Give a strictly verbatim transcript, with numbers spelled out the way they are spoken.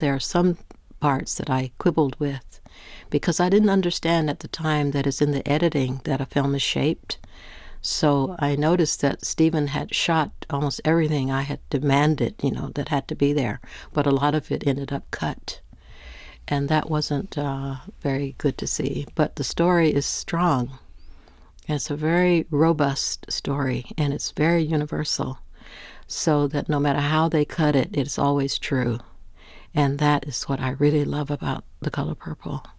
There are some parts that I quibbled with because I didn't understand at the time that it's in the editing that a film is shaped. So I noticed that Steven had shot almost everything I had demanded, you know, that had to be there, but a lot of it ended up cut. And that wasn't uh, very good to see. But the story is strong. It's a very robust story, and it's very universal, so that no matter how they cut it, it's always true. And that is what I really love about The Color Purple.